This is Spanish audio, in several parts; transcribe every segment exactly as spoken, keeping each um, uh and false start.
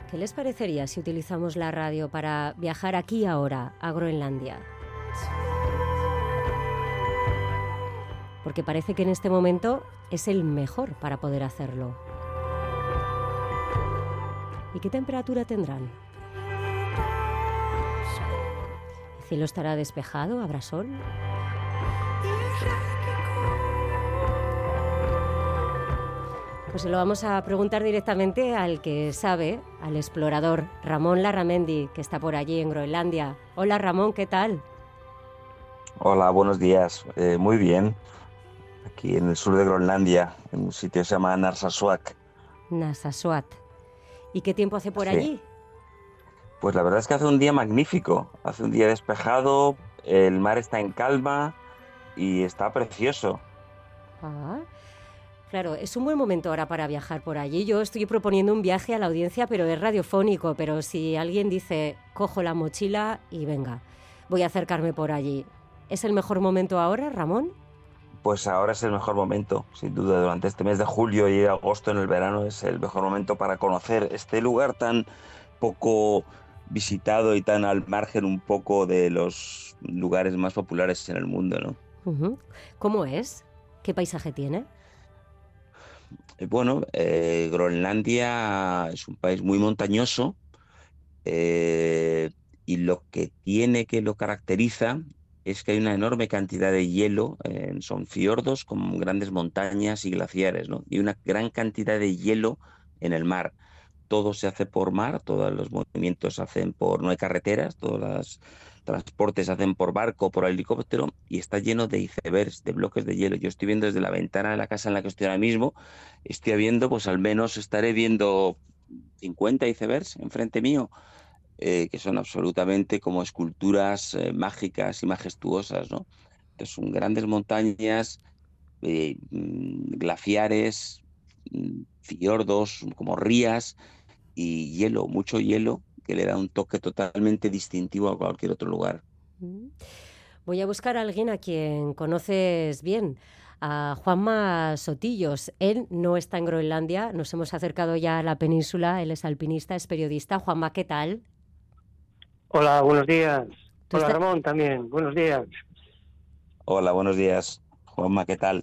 ¿Qué les parecería si utilizamos la radio para viajar aquí ahora a Groenlandia? Porque parece que en este momento es el mejor para poder hacerlo. ¿Y qué temperatura tendrán? ¿El cielo estará despejado? ¿Habrá sol? Pues se lo vamos a preguntar directamente al que sabe, al explorador Ramón Larramendi, que está por allí en Groenlandia. Hola Ramón, ¿qué tal? Hola, buenos días. Eh, muy bien. Aquí en el sur de Groenlandia, en un sitio que se llama Narsarsuaq. Narsarsuaq. ¿Y qué tiempo hace por Sí. allí? Pues la verdad es que hace un día magnífico. Hace un día despejado, el mar está en calma y está precioso. Ah, claro, es un buen momento ahora para viajar por allí. Yo estoy proponiendo un viaje a la audiencia, pero es radiofónico. Pero si alguien dice, cojo la mochila y venga, voy a acercarme por allí. ¿Es el mejor momento ahora, Ramón? Pues ahora es el mejor momento, sin duda. Durante este mes de julio y agosto en el verano es el mejor momento para conocer este lugar tan poco visitado y tan al margen un poco de los lugares más populares en el mundo, ¿no? Uh-huh. ¿Cómo es? ¿Qué paisaje tiene? Eh, Bueno, eh, Groenlandia es un país muy montañoso, eh, y lo que tiene que lo caracteriza es que hay una enorme cantidad de hielo. Eh, son fiordos con grandes montañas y glaciares, ¿no? Y una gran cantidad de hielo en el mar. Todo se hace por mar, todos los movimientos se hacen por, no hay carreteras, todos los transportes se hacen por barco, por helicóptero, y está lleno de icebergs, de bloques de hielo. Yo estoy viendo desde la ventana de la casa en la que estoy ahora mismo, estoy viendo, pues al menos estaré viendo cincuenta icebergs enfrente mío, eh, que son absolutamente como esculturas eh, mágicas y majestuosas, ¿no? Entonces son grandes montañas, eh, mm, glaciares, mm, fiordos, como rías y hielo, mucho hielo, que le da un toque totalmente distintivo a cualquier otro lugar. Mm. Voy a buscar a alguien a quien conoces bien, a Juanma Sotillos. Él no está en Groenlandia, nos hemos acercado ya a la península, él es alpinista, es periodista. Juanma, ¿qué tal? Hola, buenos días. ¿Tú Hola, estás? Ramón, también. Buenos días. Hola, buenos días, Juanma, ¿qué tal?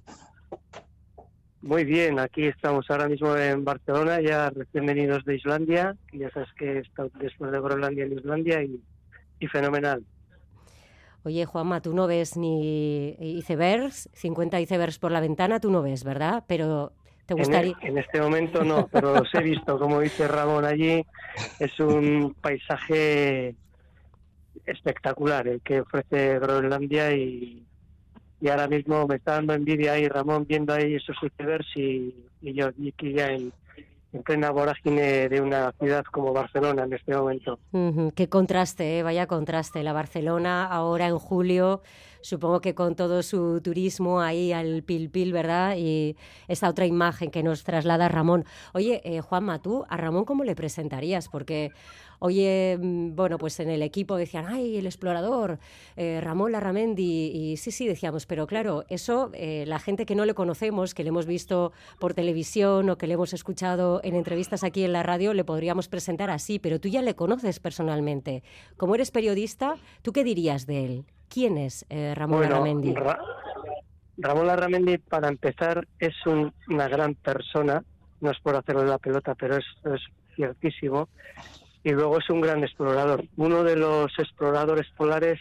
Muy bien, aquí estamos ahora mismo en Barcelona, ya recién venidos de Islandia, que ya sabes que he estado después de Groenlandia en Islandia y, y fenomenal. Oye, Juanma, tú no ves ni icebergs, cincuenta icebergs por la ventana, tú no ves, ¿verdad? Pero te En, e- gustaría... en este momento no, pero los he visto, como dice Ramón allí, es un paisaje espectacular el que ofrece Groenlandia y, y ahora mismo me está dando envidia ahí Ramón viendo ahí esos icebergs y, y yo aquí ya en, en plena vorágine de una ciudad como Barcelona en este momento. Ujú, qué contraste, ¿eh? Vaya contraste. La Barcelona ahora en julio, supongo que con todo su turismo ahí al pil pil, ¿verdad? Y esa otra imagen que nos traslada Ramón. Oye, eh, Juanma, ¿tú a Ramón cómo le presentarías? Porque, oye, mm, bueno, pues en el equipo decían, ay, el explorador, eh, Ramón Larramendi, y sí, sí, decíamos, pero claro, eso, eh, la gente que no le conocemos, que le hemos visto por televisión o que le hemos escuchado en entrevistas aquí en la radio, le podríamos presentar así, pero tú ya le conoces personalmente. Como eres periodista, ¿tú qué dirías de él? ¿Quién es eh, Ramón Bueno, Larramendi? Ra- Ramón Larramendi, para empezar, es un- una gran persona, no es por hacerle la pelota, pero es, es ciertísimo, y luego es un gran explorador, uno de los exploradores polares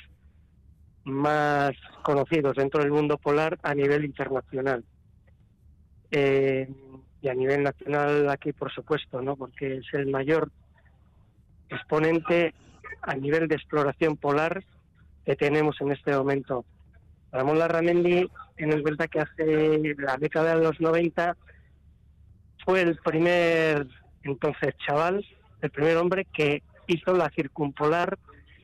más conocidos dentro del mundo polar a nivel internacional. Eh, y a nivel nacional aquí, por supuesto, ¿no? Porque es el mayor exponente a nivel de exploración polar que tenemos en este momento. Ramón Larramendi, ten en cuenta que hace la década de los noventa fue el primer, entonces chaval, el primer hombre que hizo la circumpolar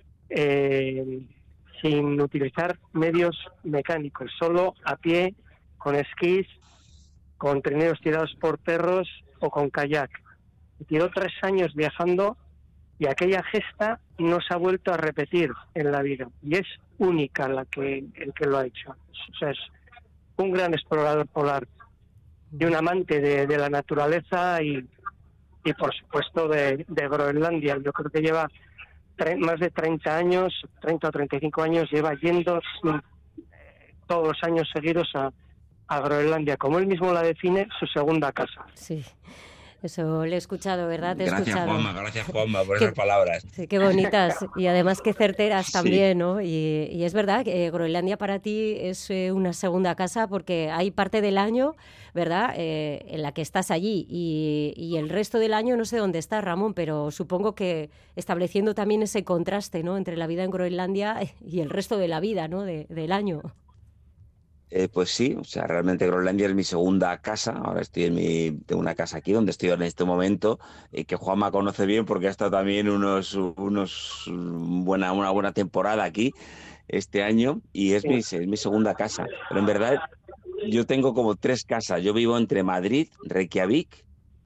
eh, sin utilizar medios mecánicos, solo a pie, con esquís, con trineos tirados por perros o con kayak. Tiró tres años viajando y aquella gesta no se ha vuelto a repetir en la vida y es única la que el que lo ha hecho. O sea, es un gran explorador polar y un amante de, de la naturaleza y, y por supuesto de, de Groenlandia. Yo creo que lleva tre- más de treinta años, treinta o treinta y cinco años, lleva yendo sin- todos los años seguidos a, a Groenlandia, como él mismo la define, su segunda casa. Sí, eso le he escuchado, ¿verdad? Te he Gracias, escuchado. Juanma, gracias, Juanma, por Qué, esas palabras. sí, qué bonitas y además qué certeras Sí, también, ¿no? Y, y es verdad que eh, Groenlandia para ti es eh, una segunda casa porque hay parte del año, ¿verdad?, eh, en la que estás allí y, y el resto del año no sé dónde estás, Ramón, pero supongo que estableciendo también ese contraste, ¿no?, entre la vida en Groenlandia y el resto de la vida, ¿no?, de, del año. Eh, pues sí, o sea, realmente Groenlandia es mi segunda casa. Ahora estoy en mi, tengo una casa aquí donde estoy en este momento, eh, que Juanma conoce bien porque ha estado también unos, unos buena, una buena temporada aquí este año y es mi, Sí. es mi segunda casa. Pero en verdad yo tengo como tres casas. Yo vivo entre Madrid, Reykjavik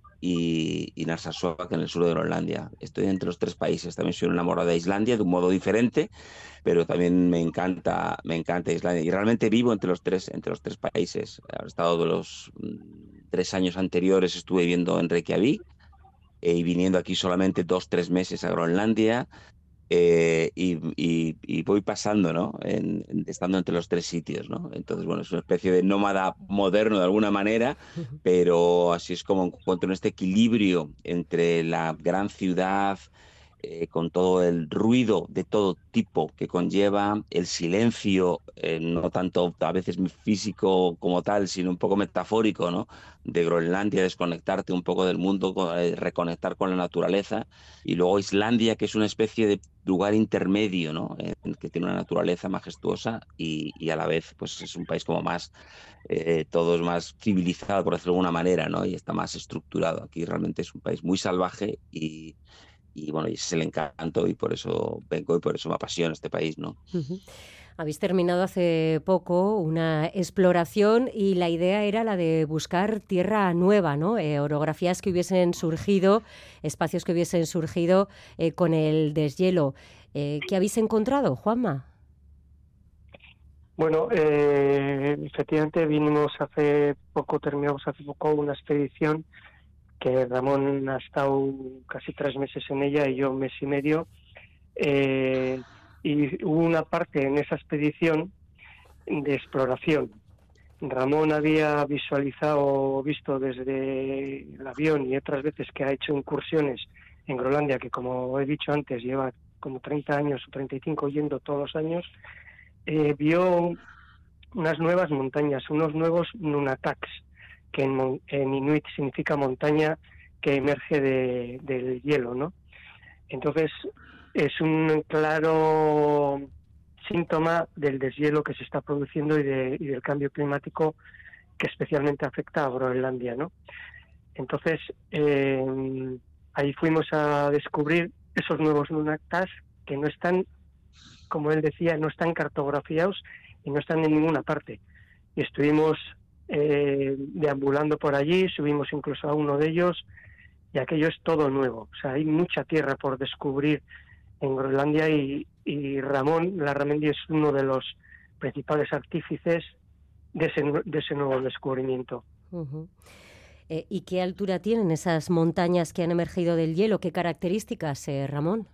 y, y Narsarsuaq, en el sur de Groenlandia. Estoy entre los tres países. También soy enamorado de Islandia de un modo diferente, pero también me encanta, me encanta Islandia. Y realmente vivo entre los tres, entre los tres países. He estado de los mm, tres años anteriores, estuve viviendo en Reykjavik eh, y viniendo aquí solamente dos, tres meses a Groenlandia. eh, y, y- y voy pasando, ¿no? En- en- estando entre los tres sitios, ¿no? Entonces, bueno, es una especie de nómada moderno de alguna manera, pero así es como encuentro este equilibrio entre la gran ciudad, eh, con todo el ruido de todo tipo que conlleva, el silencio, eh, no tanto a veces físico como tal, sino un poco metafórico, ¿no? De Groenlandia, desconectarte un poco del mundo, co- eh, reconectar con la naturaleza. Y luego Islandia, que es una especie de lugar intermedio, ¿no? En que tiene una naturaleza majestuosa y, y a la vez, pues es un país como más, eh, todo es más civilizado, por decirlo de alguna manera, ¿no? Y está más estructurado. Aquí realmente es un país muy salvaje y, y bueno, y ese es el encanto y por eso vengo y por eso me apasiona este país, ¿no? Ujú. Habéis terminado hace poco una exploración y la idea era la de buscar tierra nueva, ¿no? Eh, orografías que hubiesen surgido, espacios que hubiesen surgido eh, con el deshielo. Eh, ¿qué habéis encontrado, Juanma? Bueno, eh, efectivamente vinimos hace poco, terminamos hace poco una expedición que Ramón ha estado casi tres meses en ella y yo un mes y medio. Eh, y hubo una parte en esa expedición de exploración. Ramón había visualizado, visto desde el avión y otras veces que ha hecho incursiones en Groenlandia, que como he dicho antes, lleva como treinta años o treinta y cinco yendo todos los años, eh, vio unas nuevas montañas, unos nuevos nunataks, que en, mon- en inuit significa montaña que emerge de- del hielo, ¿no? Entonces, es un claro síntoma del deshielo que se está produciendo y, de- y del cambio climático que especialmente afecta a Groenlandia, ¿no? Entonces, eh, ahí fuimos a descubrir esos nuevos nunataks que no están, como él decía, no están cartografiados y no están en ninguna parte. Y estuvimos eh, deambulando por allí, subimos incluso a uno de ellos y aquello es todo nuevo. O sea, hay mucha tierra por descubrir en Groenlandia y, y Ramón Larramendi es uno de los principales artífices de ese, de ese nuevo descubrimiento. Ujú. Eh, ¿y qué altura tienen esas montañas que han emergido del hielo? ¿Qué características, eh, Ramón?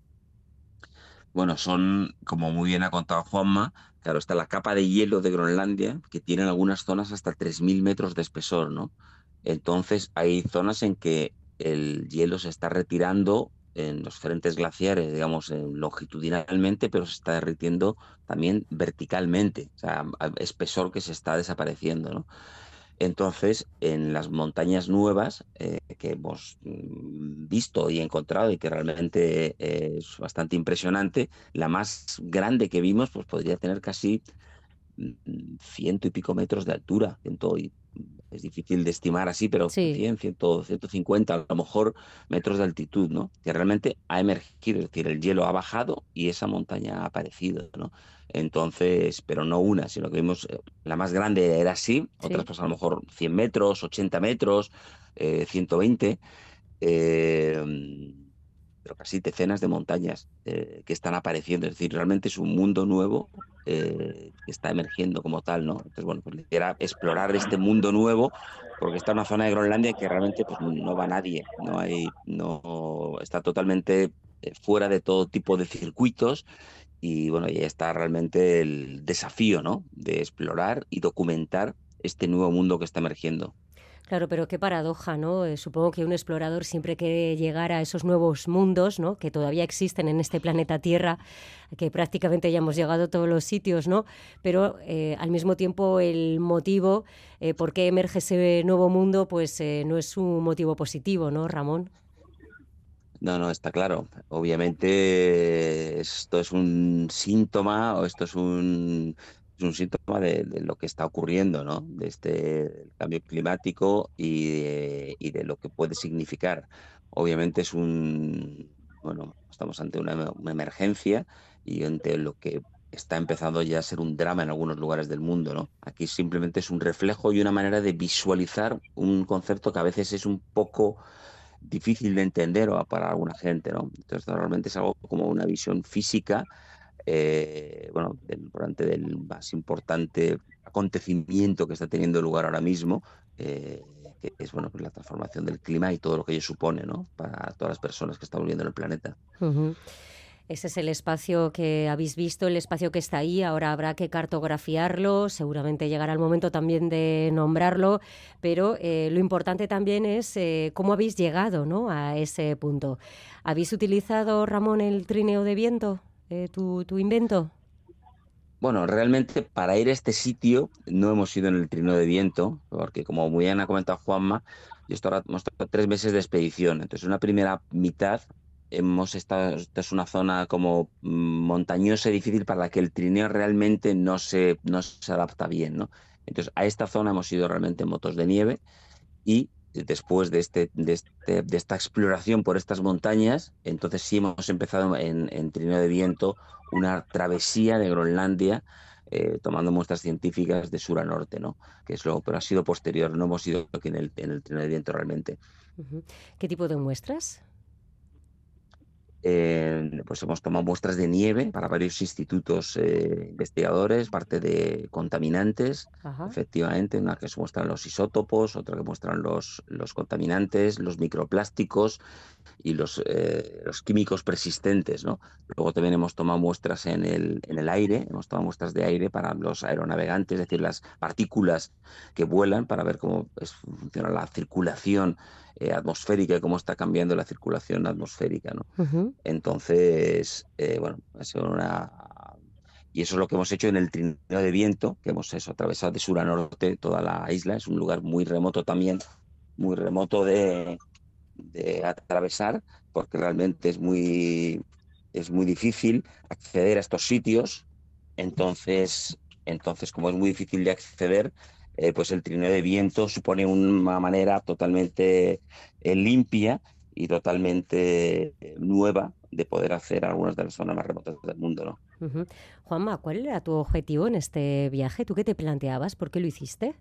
Bueno, son, como muy bien ha contado Juanma, claro, está la capa de hielo de Groenlandia, que tiene en algunas zonas hasta tres mil metros de espesor, ¿no? Entonces, hay zonas en que el hielo se está retirando en los frentes glaciares, digamos, en- longitudinalmente, pero se está derritiendo también verticalmente, o sea, a- espesor que se está desapareciendo, ¿no? Entonces, en las montañas nuevas eh, que hemos mm, visto y encontrado y que realmente eh, es bastante impresionante, la más grande que vimos pues podría tener casi mm, ciento y pico metros de altura. Ciento y- es difícil de estimar así, pero Sí. cien, cien, ciento cincuenta a lo mejor metros de altitud, ¿no? Que realmente ha emergido, es decir, el hielo ha bajado y esa montaña ha aparecido, ¿no? Entonces, pero no una, sino que vimos, eh, la más grande era así, otras Sí. pues a lo mejor cien metros, ochenta metros, eh, ciento veinte, eh, pero casi decenas de montañas eh, que están apareciendo. Es decir, realmente es un mundo nuevo eh, que está emergiendo como tal, ¿no? Entonces, bueno, pues era explorar este mundo nuevo, porque está en una zona de Groenlandia que realmente pues, no va nadie, no hay, no está totalmente eh, fuera de todo tipo de circuitos. Y bueno, ya está realmente el desafío, ¿no? De explorar y documentar este nuevo mundo que está emergiendo. Claro, pero qué paradoja, ¿no? Eh, supongo que un explorador siempre quiere llegar a esos nuevos mundos, ¿no? Que todavía existen en este planeta Tierra, que prácticamente ya hemos llegado a todos los sitios, ¿no? Pero eh, al mismo tiempo el motivo eh, por qué emerge ese nuevo mundo, pues eh, no es un motivo positivo, ¿no, Ramón? No, no, está claro. Obviamente esto es un síntoma o esto es un, es un síntoma de, de lo que está ocurriendo, ¿no? De este cambio climático y de, y de lo que puede significar. Obviamente es un, bueno, estamos ante una, una emergencia y ante lo que está empezando ya a ser un drama en algunos lugares del mundo, ¿no? Aquí simplemente es un reflejo y una manera de visualizar un concepto que a veces es un poco difícil de entender o para alguna gente, ¿no? Entonces, realmente es algo como una visión física, eh, bueno, del, durante del más importante acontecimiento que está teniendo lugar ahora mismo, eh, que es, bueno, pues la transformación del clima y todo lo que ello supone, ¿no? Para todas las personas que están viviendo en el planeta. Uh-huh. Ese es el espacio que habéis visto, el espacio que está ahí. Ahora habrá que cartografiarlo, seguramente llegará el momento también de nombrarlo, pero eh, lo importante también es eh, cómo habéis llegado, ¿no?, a ese punto. ¿Habéis utilizado, Ramón, el trineo de viento, eh, tu, tu invento? Bueno, realmente para ir a este sitio no hemos ido en el trineo de viento, porque como muy bien ha comentado Juanma, yo esto ahora hemos estado tres meses de expedición. Entonces, una primera mitad hemos estado, esta es una zona como mm, montañosa y difícil para la que el trineo realmente no se, no se adapta bien, ¿no? Entonces, a esta zona hemos ido realmente en motos de nieve y después de, este, de, este, de esta exploración por estas montañas, entonces sí hemos empezado en, en trineo de viento una travesía de Groenlandia, eh, tomando muestras científicas de sur a norte, ¿no? Que es luego, pero ha sido posterior, no hemos ido aquí en el, en el trineo de viento realmente. Uh-huh. ¿Qué tipo de muestras? Eh, pues hemos tomado muestras de nieve para varios institutos eh, investigadores, parte de contaminantes, Ajá. efectivamente, una que muestran los isótopos, otra que muestran los, los contaminantes, los microplásticos y los, eh, los químicos persistentes, ¿no? Luego también hemos tomado muestras en el, en el aire, hemos tomado muestras de aire para los aeronavegantes, es decir, las partículas que vuelan, para ver cómo es, funciona la circulación eh, atmosférica y cómo está cambiando la circulación atmosférica, ¿no? Uh-huh. Entonces, eh, bueno, ha sido una... Y eso es lo que hemos hecho en el trineo de viento, que hemos eso, atravesado de sur a norte toda la isla. Es un lugar muy remoto también, muy remoto de, de atravesar, porque realmente es muy, es muy difícil acceder a estos sitios. Entonces, entonces como es muy difícil de acceder, eh, pues el trineo de viento supone una manera totalmente eh, limpia y totalmente eh, nueva de poder hacer algunas de las zonas más remotas del mundo, ¿no? Uh-huh. Juanma, ¿cuál era tu objetivo en este viaje? ¿Tú qué te planteabas? ¿Por qué lo hiciste?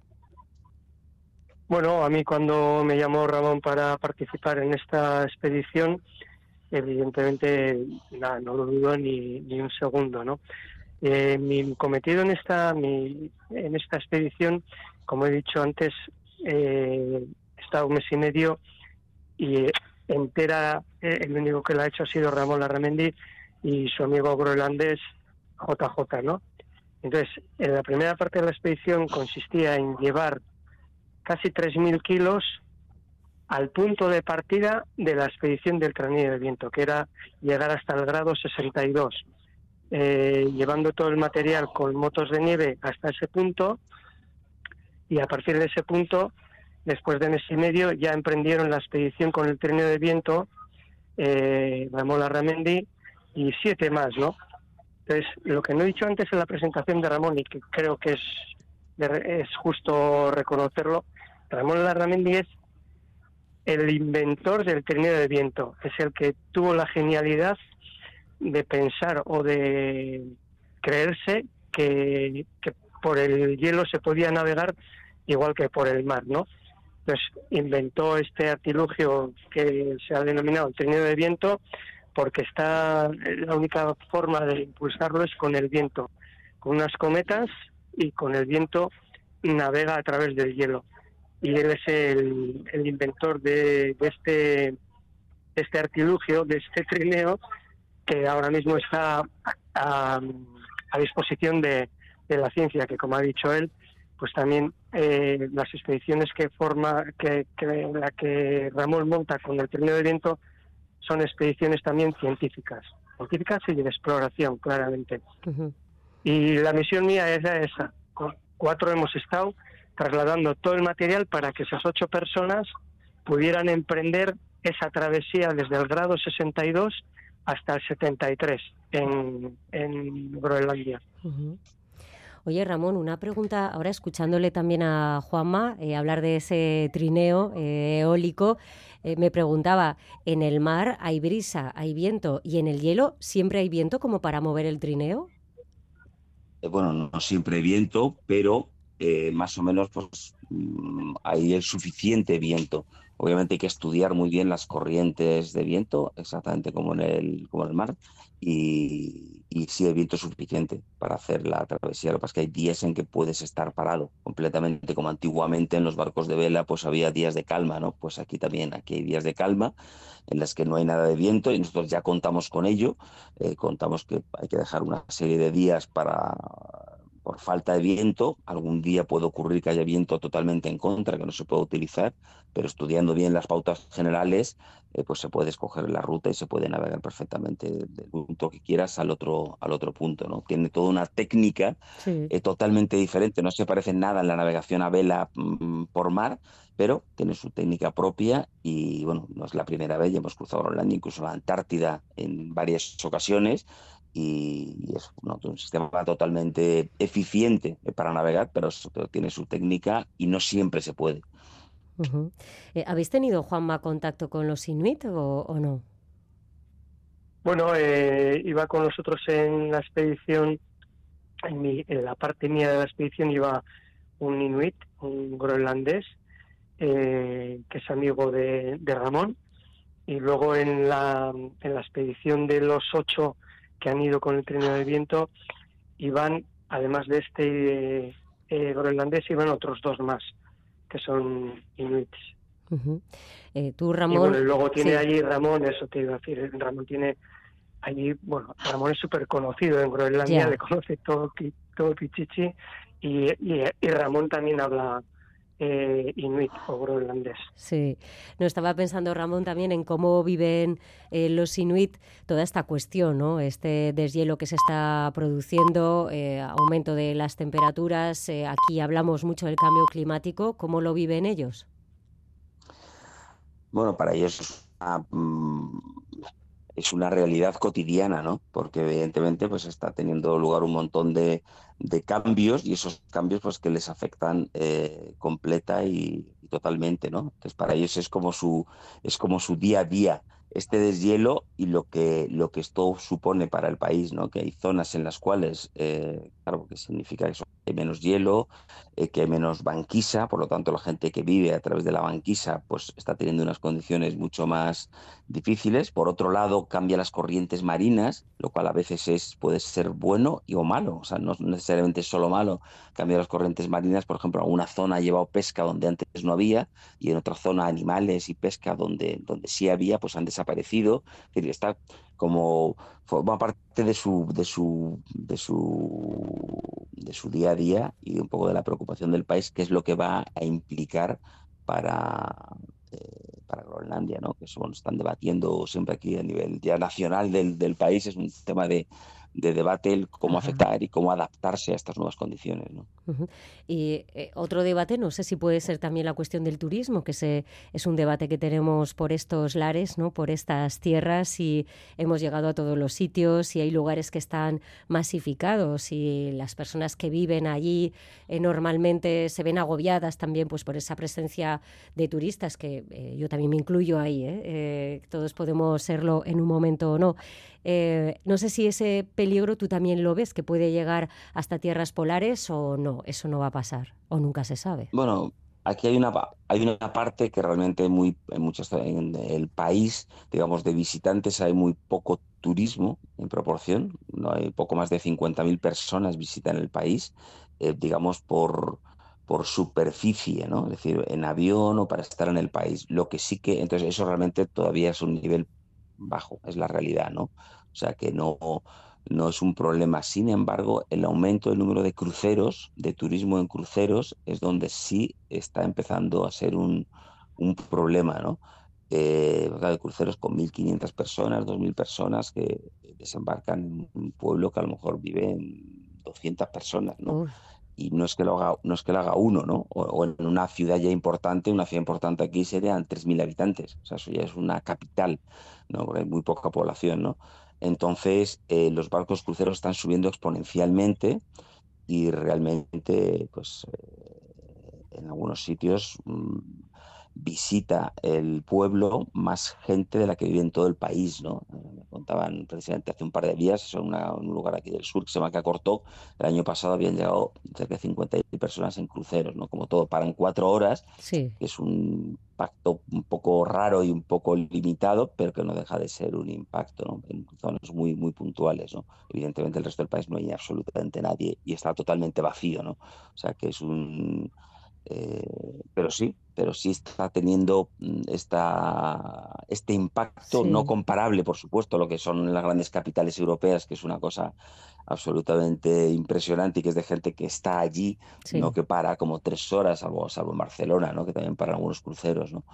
Bueno, a mí cuando me llamó Ramón para participar en esta expedición, evidentemente nada, no lo dudo ni, ni un segundo, ¿no? Eh, mi cometido en esta mi, en esta expedición, como he dicho antes, eh, he estado un mes y medio y entera, eh, el único que la ha hecho ha sido Ramón Larramendi y su amigo groenlandés J J, ¿no? Entonces, en la primera parte de la expedición consistía en llevar casi tres mil kilos al punto de partida de la expedición del trineo de viento, que era llegar hasta el grado sesenta y dos, eh, llevando todo el material con motos de nieve hasta ese punto, y a partir de ese punto, después de mes y medio, ya emprendieron la expedición con el trineo de viento, eh, Ramón Larramendi y siete más, ¿no? Entonces, lo que no he dicho antes en la presentación de Ramón, y que creo que es, es justo reconocerlo, Ramón Larramendi es el inventor del trineo de viento, es el que tuvo la genialidad de pensar o de creerse que, que por el hielo se podía navegar igual que por el mar, ¿no? Entonces inventó este artilugio que se ha denominado el trineo de viento, porque está la única forma de impulsarlo es con el viento, con unas cometas, y con el viento navega a través del hielo. Y él es el, el inventor de, de este, este artilugio, de este trineo, que ahora mismo está a, a disposición de, de la ciencia, que como ha dicho él, pues también eh, las expediciones que forma, que, que la que Ramón monta con el trineo de viento son expediciones también científicas, científicas y de exploración, claramente. Uh-huh. Y la misión mía es esa. Con cuatro hemos estado trasladando todo el material para que esas ocho personas pudieran emprender esa travesía desde el grado sesenta y dos hasta el setenta y tres en, en Groenlandia. Uh-huh. Oye, Ramón, una pregunta, ahora escuchándole también a Juanma eh, hablar de ese trineo eh, eólico, eh, me preguntaba, ¿en el mar hay brisa, hay viento, y en el hielo siempre hay viento como para mover el trineo? Eh, bueno, no siempre hay viento, pero eh, más o menos pues hay el suficiente viento. Obviamente hay que estudiar muy bien las corrientes de viento, exactamente como en el, como en el mar, y, y sí hay viento suficiente para hacer la travesía. Lo que pasa es que hay días en que puedes estar parado completamente, como antiguamente en los barcos de vela pues había días de calma, ¿no? Pues aquí también, aquí hay días de calma en las que no hay nada de viento y nosotros ya contamos con ello. Eh, contamos que hay que dejar una serie de días para... por falta de viento. Algún día puede ocurrir que haya viento totalmente en contra, que no se pueda utilizar, pero estudiando bien las pautas generales, eh, pues se puede escoger la ruta y se puede navegar perfectamente del punto que quieras al otro, al otro punto, ¿no? Tiene toda una técnica Sí. eh, totalmente diferente, no se parece en nada en la navegación a vela mm, por mar, pero tiene su técnica propia y, bueno, no es la primera vez, ya hemos cruzado Groenlandia, incluso la Antártida en varias ocasiones, y es, ¿no?, un sistema totalmente eficiente para navegar, pero, pero tiene su técnica y no siempre se puede. Uh-huh. Eh, ¿Habéis tenido, Juanma, contacto con los inuit o, o no? Bueno, eh, iba con nosotros en la expedición, en, mi, en la parte mía de la expedición iba un inuit, un groenlandés, eh, que es amigo de, de Ramón, y luego en la, en la expedición de los ocho que han ido con el trineo de viento, iban, además de este eh, eh, groenlandés, iban otros dos más, que son inuits. Uh-huh. Eh, tú, Ramón... Y bueno, y luego tiene sí. allí Ramón, eso te iba a decir, Ramón tiene allí, bueno, Ramón es súper conocido en Groenlandia, Ya. le conoce todo, todo Pichichi, y, y, y Ramón también habla eh, inuit o groenlandés. Sí, no, estaba pensando, Ramón, también en cómo viven eh, los inuit toda esta cuestión, ¿no? Este deshielo que se está produciendo, eh, aumento de las temperaturas, eh, aquí hablamos mucho del cambio climático, ¿cómo lo viven ellos? Bueno, para ellos es una, es una realidad cotidiana, ¿no? Porque evidentemente pues está teniendo lugar un montón de, de cambios, y esos cambios pues que les afectan eh, completa y, y totalmente, ¿no? Entonces para ellos es como su, es como su día a día este deshielo y lo que, lo que esto supone para el país, ¿no? Que hay zonas en las cuales, eh, claro, que significa que hay menos hielo, eh, que hay menos banquisa, por lo tanto la gente que vive a través de la banquisa pues está teniendo unas condiciones mucho más difíciles. Por otro lado, cambia las corrientes marinas, lo cual a veces es, puede ser bueno y o malo, o sea, no necesariamente es solo malo. Cambia las corrientes marinas, por ejemplo, alguna zona ha llevado pesca donde antes no había, y en otra zona animales y pesca donde, donde sí había, pues han desaparecido. Es decir, está como, forma parte de su, de su, de su, de su día a día y un poco de la preocupación del país, qué es lo que va a implicar para... Eh, para Groenlandia, ¿no? Que eso, bueno, están debatiendo siempre aquí a nivel ya nacional del, del país, es un tema de, de debate el cómo Ajá. afectar y cómo adaptarse a estas nuevas condiciones, ¿no? Uh-huh. Y eh, otro debate, no sé si puede ser también la cuestión del turismo, que se, es un debate que tenemos por estos lares, ¿no? Por estas tierras, y hemos llegado a todos los sitios y hay lugares que están masificados y las personas que viven allí eh, normalmente se ven agobiadas también pues por esa presencia de turistas, que eh, yo también me incluyo ahí, ¿eh? Eh, todos podemos serlo en un momento o no. Eh, no sé si ese peligro tú también lo ves, que puede llegar hasta tierras polares, o no, eso no va a pasar, o nunca se sabe. Bueno, aquí hay una, pa- hay una parte que realmente muy, en muchas, en el país, digamos, de visitantes hay muy poco turismo en proporción, no hay poco más de cincuenta mil personas visitan el país, eh, digamos, por, por superficie, ¿no? Es decir, en avión o para estar en el país. Lo que sí que, entonces eso realmente todavía es un nivel bajo, es la realidad, ¿no? O sea que no, no es un problema. Sin embargo, el aumento del número de cruceros, de turismo en cruceros, es donde sí está empezando a ser un, un problema, ¿no? Eh, claro, cruceros con mil quinientas personas, dos mil personas que desembarcan en un pueblo que a lo mejor viven doscientas personas, ¿no? Uy, Y no es que lo haga, no es que lo haga uno, ¿no? O, o en una ciudad ya importante, una ciudad importante aquí serían tres mil habitantes, o sea, eso ya es una capital, ¿no? Porque hay muy poca población, ¿no? Entonces, eh, los barcos cruceros están subiendo exponencialmente y realmente, pues, eh, en algunos sitios mm, visita el pueblo más gente de la que vive en todo el país, ¿no? Eh, Me contaban precisamente hace un par de días, es una- un lugar aquí del sur que se llama Cacortó, el año pasado habían llegado cerca de cincuenta personas en cruceros, ¿no? Como todo, paran cuatro horas, sí. que es un impacto un poco raro y un poco limitado, pero que no deja de ser un impacto, ¿no? En zonas muy, muy puntuales, ¿no? Evidentemente el resto del país no hay absolutamente nadie y está totalmente vacío, ¿no? O sea que es un... eh, pero sí, pero sí está teniendo mm, esta, este impacto no Sí, comparable, por supuesto, a lo que son las grandes capitales europeas, que es una cosa absolutamente impresionante y que es de gente que está allí, no sí. que para como tres horas, salvo, salvo en Barcelona, ¿no? Que también paran algunos cruceros, ¿no?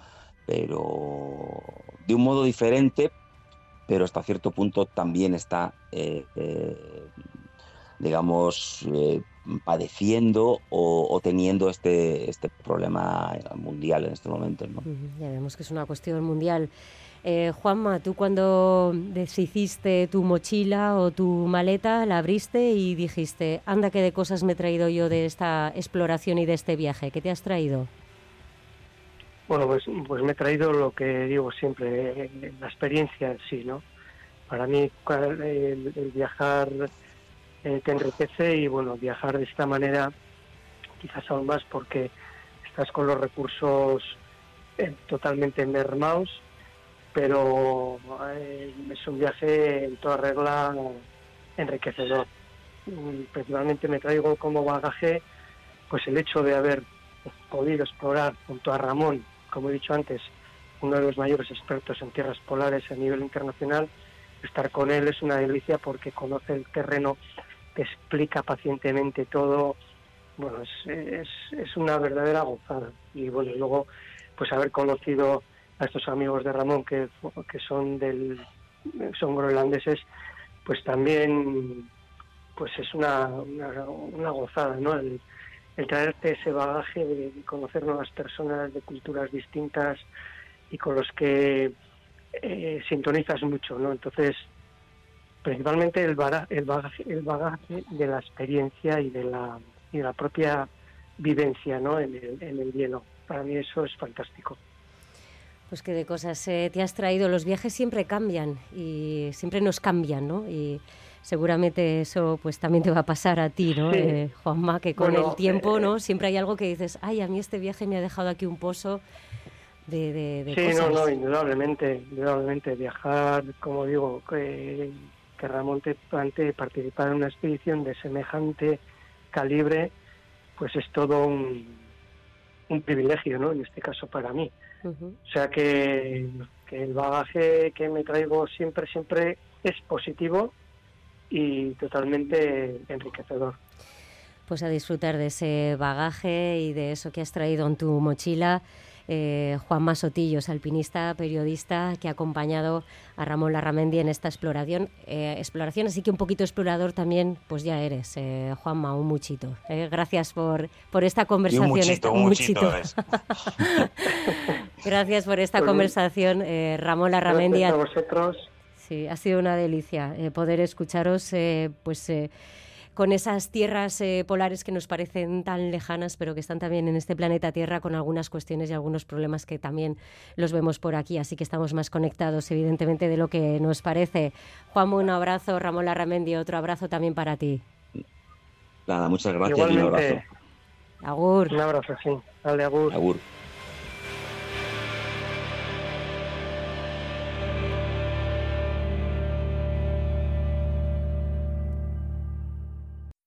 Pero de un modo diferente, pero hasta cierto punto también está, eh, eh, digamos, eh, padeciendo o, o teniendo este, este problema mundial en este momento, ¿no? Ujú, ya vemos que es una cuestión mundial. Eh, Juanma, tú cuando deshiciste tu mochila o tu maleta, la abriste y dijiste, anda que de cosas me he traído yo de esta exploración y de este viaje. ¿Qué te has traído? Bueno, pues, pues me he traído lo que digo siempre, eh, la experiencia en sí, ¿no? Para mí cua- el, el viajar eh, te enriquece y bueno, viajar de esta manera quizás aún más porque estás con los recursos eh, totalmente mermados, pero eh, es un viaje en toda regla enriquecedor. Mm, Principalmente me traigo como bagaje pues el hecho de haber podido explorar junto a Ramón, como he dicho antes, uno de los mayores expertos en tierras polares a nivel internacional. Estar con él es una delicia porque conoce el terreno, te explica pacientemente todo. Bueno, es, es, es una verdadera gozada. Y bueno, luego pues haber conocido a estos amigos de Ramón que, que son del son groenlandeses, pues también pues es una, una, una gozada, ¿no? El, el traerte ese bagaje de, de conocer nuevas personas de culturas distintas y con los que eh, sintonizas mucho, ¿no? Entonces, principalmente el, bara, el, bagaje, el bagaje de la experiencia y de la, y de la propia vivencia, ¿no? En el, en el hielo. Para mí eso es fantástico. Pues que de cosas eh, te has traído. Los viajes siempre cambian y siempre nos cambian, ¿no? Y seguramente eso pues también te va a pasar a ti, ¿no? Sí, Eh, Juanma, que con el bueno, tiempo, eh, ¿no? Siempre hay algo que dices, ay, a mí este viaje me ha dejado aquí un pozo de, de, de sí, no, no, cosas. indudablemente, indudablemente viajar, como digo, que, que Ramón te plantee participar en una expedición de semejante calibre, pues es todo un, un privilegio, ¿no? En este caso para mí. Ujú. O sea que, que el bagaje que me traigo siempre, siempre es positivo y totalmente enriquecedor. Pues a disfrutar de ese bagaje y de eso que has traído en tu mochila. Eh, Juanma Sotillos, alpinista, periodista, que ha acompañado a Ramón Larramendi en esta exploración. Eh, exploración, así que un poquito explorador también, pues ya eres, eh, Juanma, un muchito. Eh, gracias por, por esta Y un conversación, esta, muchito, un un muchito muchito. es. Gracias por esta Pues conversación, eh, Ramón Larramendi. gracias a vosotros. Sí, ha sido una delicia eh, poder escucharos, eh, pues eh, con esas tierras eh, polares que nos parecen tan lejanas, pero que están también en este planeta Tierra con algunas cuestiones y algunos problemas que también los vemos por aquí, así que estamos más conectados, evidentemente, de lo que nos parece. Juan, un abrazo, Ramón Larramendi, otro abrazo también para ti. Nada, muchas gracias y un Igualmente, abrazo. Agur. Un abrazo, sí. Dale, agur. Agur.